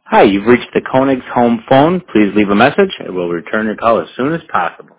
Hi, you've reached the Koenig's home phone. Please leave a message and we'll return your call as soon as possible.